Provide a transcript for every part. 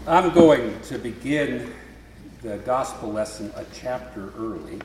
I'm going to begin the gospel lesson a chapter early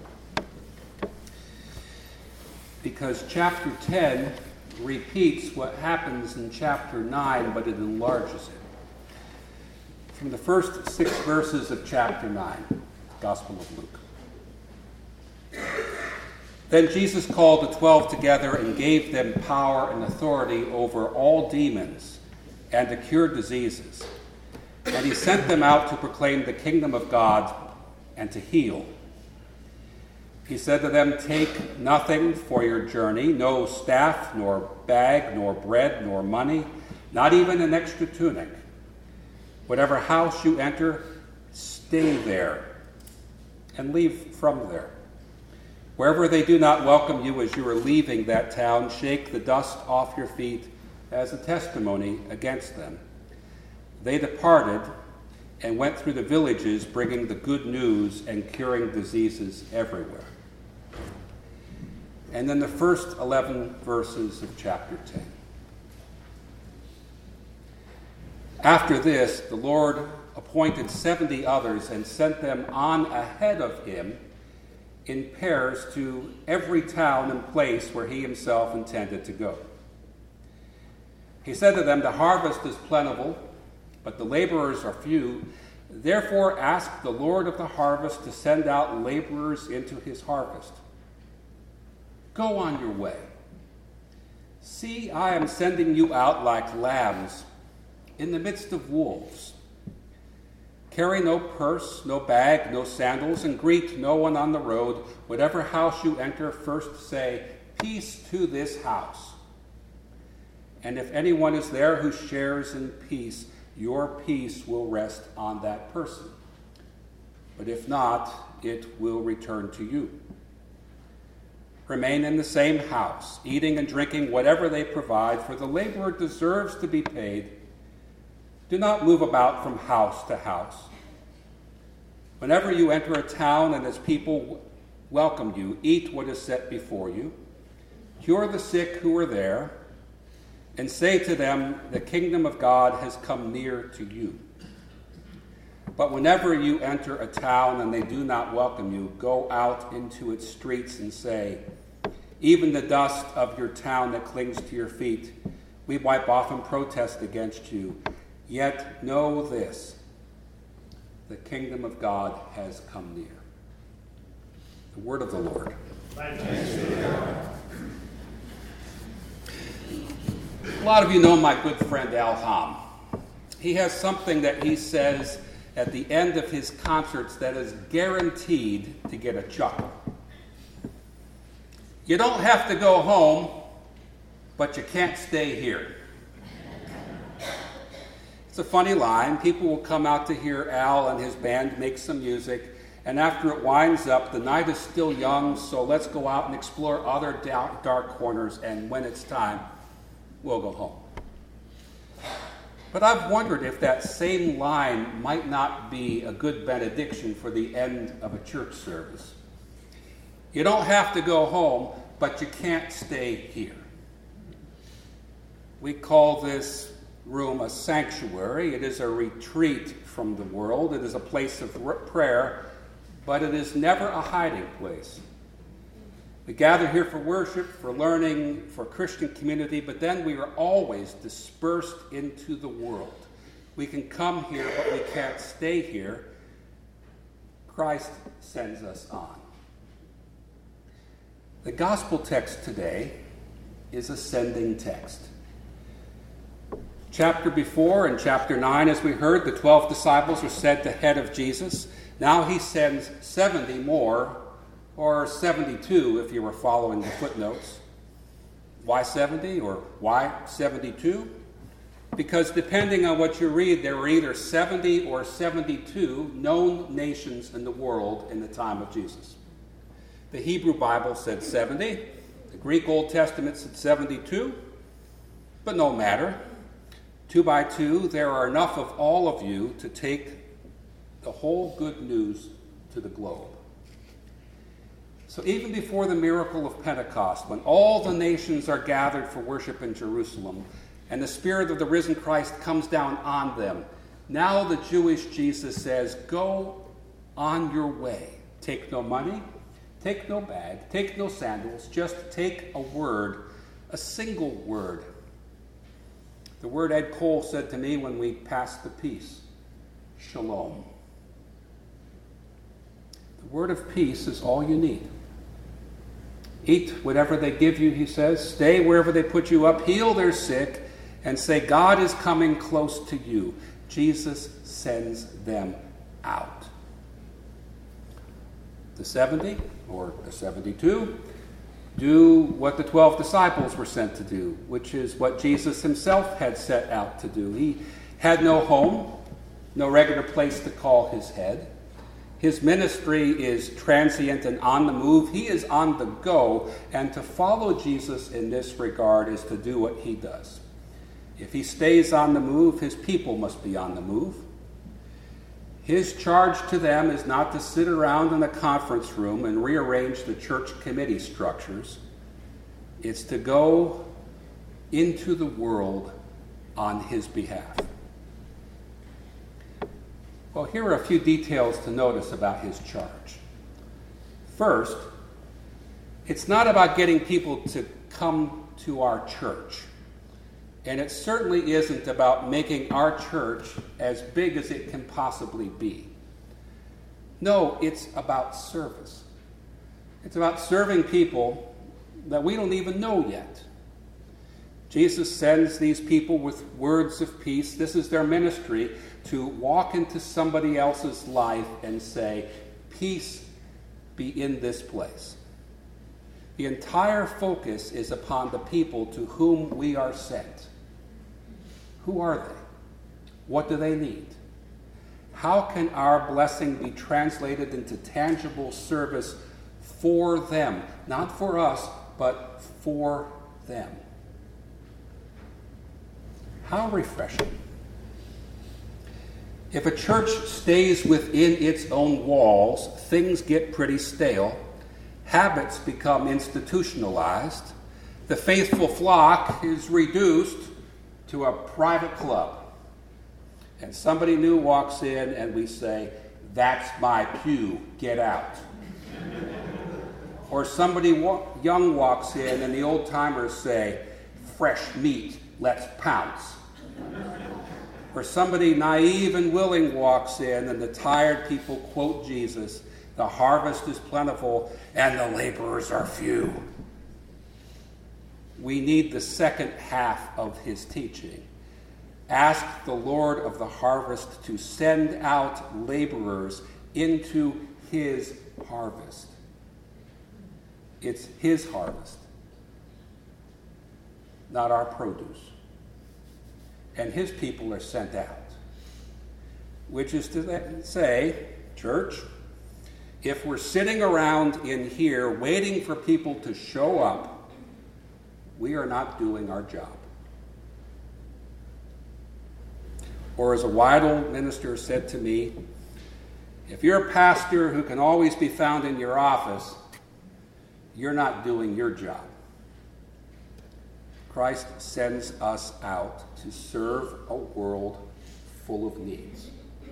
because chapter 10 repeats what happens in chapter 9, but it enlarges it. From the first 6 verses of chapter 9, Gospel of Luke. Then Jesus called the 12 together and gave them power and authority over all demons and to cure diseases. And he sent them out to proclaim the kingdom of God and to heal. He said to them, "Take nothing for your journey, no staff, nor bag, nor bread, nor money, not even an extra tunic. Whatever house you enter, stay there and leave from there. Wherever they do not welcome you as you are leaving that town, shake the dust off your feet as a testimony against them." They departed and went through the villages, bringing the good news and curing diseases everywhere. And then the first 11 verses of chapter 10. After this, the Lord appointed 70 others and sent them on ahead of him in pairs to every town and place where he himself intended to go. He said to them, "The harvest is plentiful, but the laborers are few. Therefore ask the Lord of the harvest to send out laborers into his harvest. Go on your way. See, I am sending you out like lambs in the midst of wolves. Carry no purse, no bag, no sandals, and greet no one on the road. Whatever house you enter, first say, 'Peace to this house.' And if anyone is there who shares in peace, your peace will rest on that person. But if not, it will return to you. Remain in the same house, eating and drinking whatever they provide, for the laborer deserves to be paid. Do not move about from house to house. Whenever you enter a town and its people welcome you, eat what is set before you. Cure the sick who are there, and say to them, 'The kingdom of God has come near to you.' But whenever you enter a town and they do not welcome you, go out into its streets and say, 'Even the dust of your town that clings to your feet, we wipe off and protest against you. Yet know this, the kingdom of God has come near.'" The word of the Lord. Thanks be to God. A lot of you know my good friend Al Ham. He has something that he says at the end of his concerts that is guaranteed to get a chuckle. "You don't have to go home, but you can't stay here." It's a funny line. People will come out to hear Al and his band make some music, and after it winds up, the night is still young, so let's go out and explore other dark corners, and when it's time, we'll go home. But I've wondered if that same line might not be a good benediction for the end of a church service. You don't have to go home, but you can't stay here. We call this room a sanctuary. It is a retreat from the world. It is a place of prayer, but it is never a hiding place. We gather here for worship, for learning, for Christian community, but then we are always dispersed into the world. We can come here, but we can't stay here. Christ sends us on. The gospel text today is a sending text. Chapter before, in chapter 9, as we heard, the 12 disciples were sent ahead of Jesus. Now he sends 70 more, or 72 if you were following the footnotes. Why 70 or why 72? Because depending on what you read, there were either 70 or 72 known nations in the world in the time of Jesus. The Hebrew Bible said 70. The Greek Old Testament said 72. But no matter. 2 by 2, there are enough of all of you to take the whole good news to the globe. So even before the miracle of Pentecost, when all the nations are gathered for worship in Jerusalem, and the Spirit of the risen Christ comes down on them, Now the Jewish Jesus says, go on your way. Take no money, take no bag, take no sandals, just take a word, a single word. The word Ed Cole said to me when we passed the peace, shalom. The word of peace is all you need. Eat whatever they give you, he says. Stay wherever they put you up. Heal their sick. And say, God is coming close to you. Jesus sends them out. The 70, or the 72, do what the 12 disciples were sent to do, which is what Jesus himself had set out to do. He had no home, no regular place to call his head. His ministry is transient and on the move. He is on the go, and to follow Jesus in this regard is to do what he does. If he stays on the move, his people must be on the move. His charge to them is not to sit around in a conference room and rearrange the church committee structures. It's to go into the world on his behalf. Well, here are a few details to notice about his charge. First, it's not about getting people to come to our church. And it certainly isn't about making our church as big as it can possibly be. No, it's about service. It's about serving people that we don't even know yet. Jesus sends these people with words of peace. This is their ministry, to walk into somebody else's life and say, peace be in this place. The entire focus is upon the people to whom we are sent. Who are they? What do they need? How can our blessing be translated into tangible service for them? Not for us, but for them. How refreshing. If a church stays within its own walls, things get pretty stale. Habits become institutionalized. The faithful flock is reduced to a private club. And somebody new walks in and we say, that's my pew, get out. Or somebody young walks in and the old timers say, fresh meat, let's pounce. Or somebody naive and willing walks in and the tired people quote Jesus, the harvest is plentiful and the laborers are few. We need the second half of his teaching. Ask the Lord of the harvest to send out laborers into his harvest. It's his harvest, not our produce. And his people are sent out. Which is to say, church, if we're sitting around in here waiting for people to show up, we are not doing our job. Or as a wide old minister said to me, if you're a pastor who can always be found in your office, you're not doing your job. Christ sends us out to serve a world full of needs.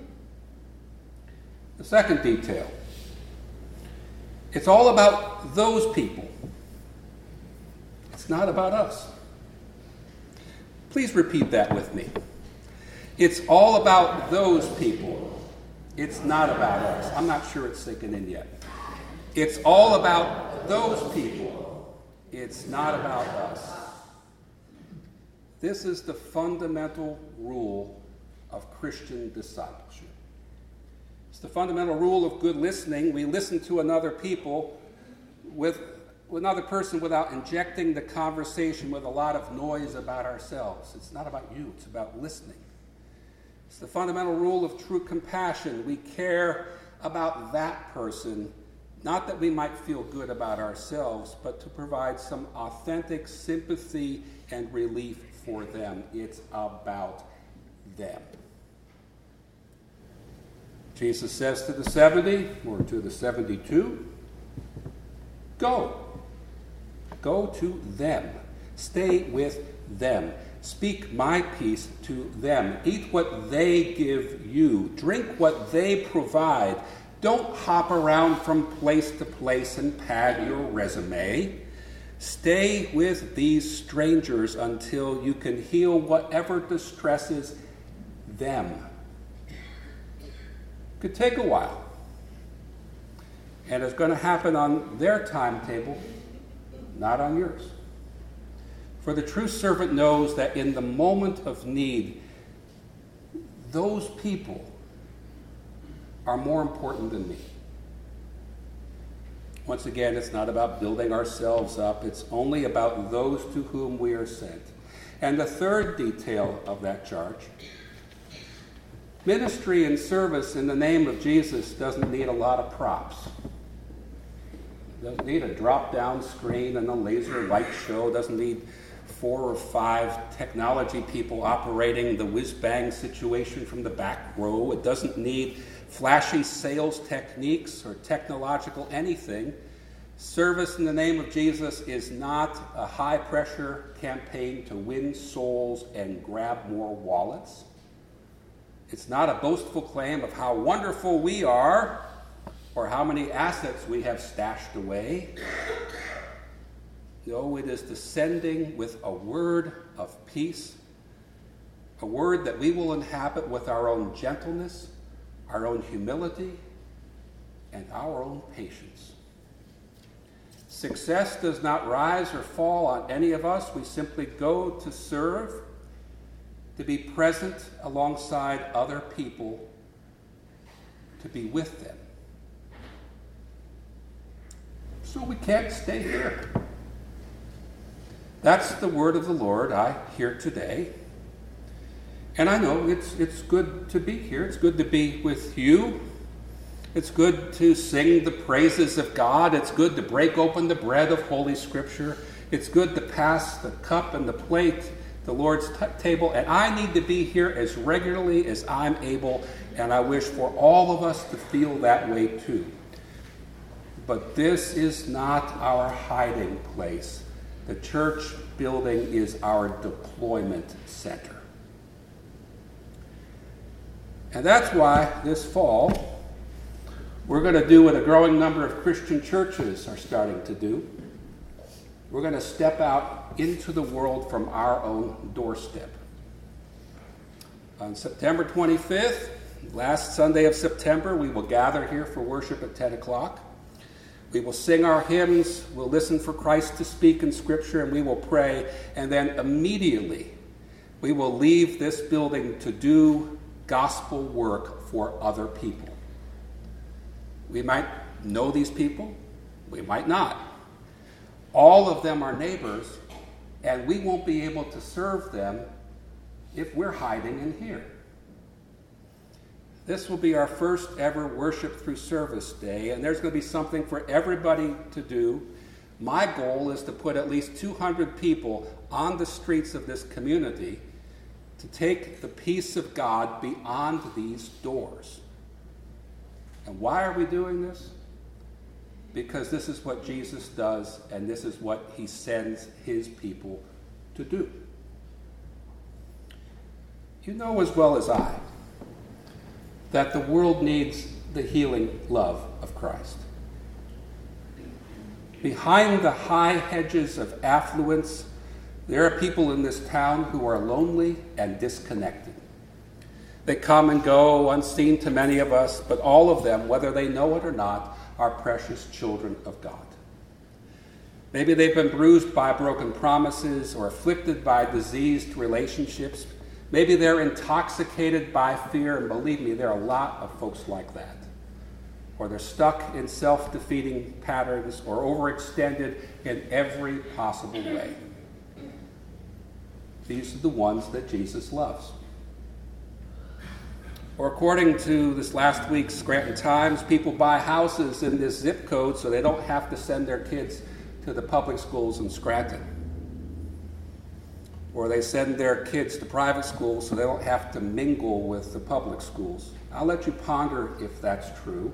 The second detail, it's all about those people. It's not about us. Please repeat that with me. It's all about those people. It's not about us. I'm not sure it's sinking in yet. It's all about those people. It's not about us. This is the fundamental rule of Christian discipleship. It's the fundamental rule of good listening. We listen to another person without injecting the conversation with a lot of noise about ourselves. It's not about you, it's about listening. It's the fundamental rule of true compassion. We care about that person, not that we might feel good about ourselves, but to provide some authentic sympathy and relief for them. It's about them. Jesus says to the 70, or to the 72, go. Go to them. Stay with them. Speak my peace to them. Eat what they give you. Drink what they provide. Don't hop around from place to place and pad your resume. Stay with these strangers until you can heal whatever distresses them. Could take a while. And it's going to happen on their timetable, not on yours. For the true servant knows that in the moment of need, those people are more important than me. Once again, it's not about building ourselves up. It's only about those to whom we are sent. And the third detail of that charge, ministry and service in the name of Jesus doesn't need a lot of props. It doesn't need a drop-down screen and a laser light show. It doesn't need 4 or 5 technology people operating the whiz-bang situation from the back row. It doesn't need flashy sales techniques or technological anything. Service in the name of Jesus is not a high-pressure campaign to win souls and grab more wallets. It's not a boastful claim of how wonderful we are or how many assets we have stashed away. No, it is descending with a word of peace, a word that we will inhabit with our own gentleness, our own humility, and our own patience. Success does not rise or fall on any of us. We simply go to serve, to be present alongside other people, to be with them. So we can't stay here. That's the word of the Lord I hear today. And I know it's good to be here. It's good to be with you. It's good to sing the praises of God. It's good to break open the bread of Holy Scripture. It's good to pass the cup and the plate, the Lord's table. And I need to be here as regularly as I'm able. And I wish for all of us to feel that way too. But this is not our hiding place. The church building is our deployment center. And that's why this fall, we're going to do what a growing number of Christian churches are starting to do. We're going to step out into the world from our own doorstep. On September 25th, last Sunday of September, we will gather here for worship at 10 o'clock. We will sing our hymns, we'll listen for Christ to speak in Scripture, and we will pray. And then immediately, we will leave this building to do gospel work for other people. We might know these people, we might not. All of them are neighbors, and we won't be able to serve them if we're hiding in here. This will be our first ever Worship Through Service Day, and there's going to be something for everybody to do. My goal is to put at least 200 people on the streets of this community to take the peace of God beyond these doors. And why are we doing this? Because this is what Jesus does, and this is what he sends his people to do. You know as well as I that the world needs the healing love of Christ. Behind the high hedges of affluence, there are people in this town who are lonely and disconnected. They come and go unseen to many of us, but all of them, whether they know it or not, are precious children of God. Maybe they've been bruised by broken promises or afflicted by diseased relationships. Maybe they're intoxicated by fear, and believe me, there are a lot of folks like that. Or they're stuck in self-defeating patterns or overextended in every possible way. These are the ones that Jesus loves. Or according to this last week's Scranton Times, people buy houses in this zip code so they don't have to send their kids to the public schools in Scranton. Or they send their kids to private schools so they don't have to mingle with the public schools. I'll let you ponder if that's true.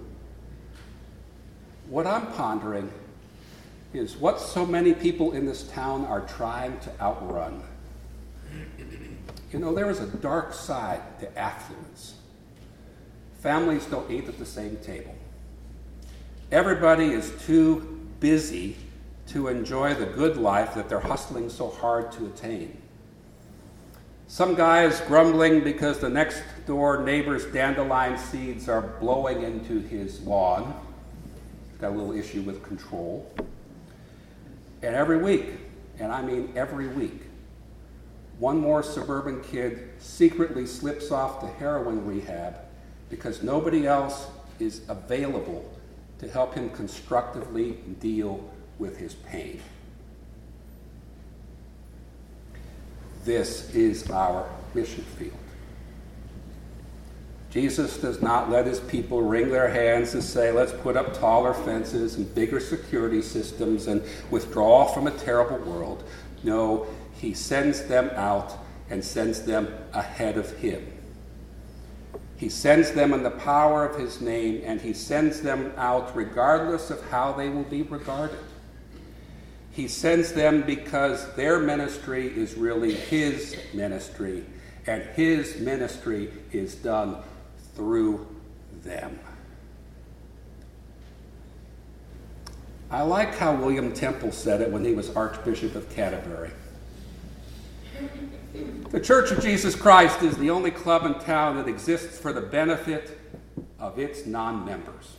What I'm pondering is what so many people in this town are trying to outrun. You know, there is a dark side to affluence. Families don't eat at the same table. Everybody is too busy to enjoy the good life that they're hustling so hard to attain. Some guy is grumbling because the next door neighbor's dandelion seeds are blowing into his lawn. He's got a little issue with control. And every week, and I mean every week, one more suburban kid secretly slips off to heroin rehab because nobody else is available to help him constructively deal with his pain. This is our mission field. Jesus does not let his people wring their hands and say, let's put up taller fences and bigger security systems and withdraw from a terrible world. No, he sends them out and sends them ahead of him. He sends them in the power of his name, and he sends them out regardless of how they will be regarded. He sends them because their ministry is really his ministry, and his ministry is done through them. I like how William Temple said it when he was Archbishop of Canterbury. The Church of Jesus Christ is the only club in town that exists for the benefit of its non-members.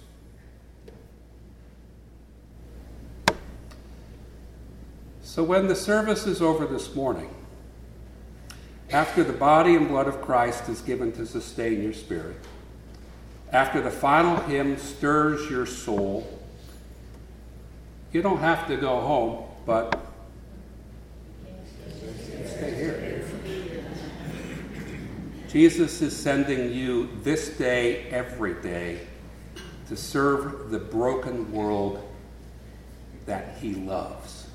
So when the service is over this morning, after the body and blood of Christ is given to sustain your spirit, after the final hymn stirs your soul, you don't have to go home, but stay here. Jesus is sending you this day, every day, to serve the broken world that he loves.